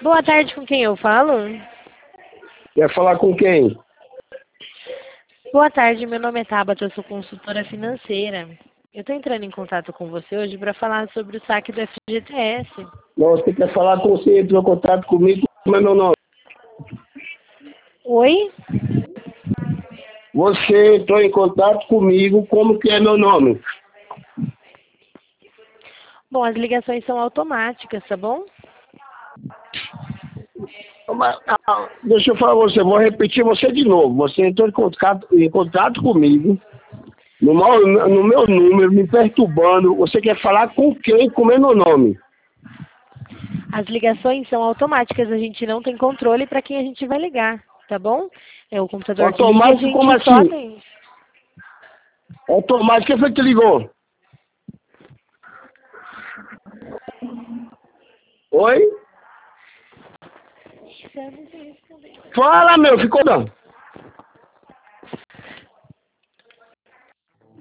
Boa tarde, com quem eu falo? Quer falar com quem? Boa tarde, meu nome é Tabata, eu sou consultora financeira. Eu estou entrando em contato com você hoje para falar sobre o saque do FGTS. Não, você quer falar com você, entrou em contato comigo, como é meu nome? Oi? Você entrou em contato comigo, como que é meu nome? Bom, as ligações são automáticas, tá bom? Deixa eu falar você, vou repetir você de novo. Você entrou em contato comigo, no meu número, me perturbando. Você quer falar com quem, como é meu nome? As ligações são automáticas, a gente não tem controle para quem a gente vai ligar, tá bom? É o computador que liga e a Automático, como gente só assim? atende. Automático, quem foi que te ligou? Oi? Fala, meu, ficou não.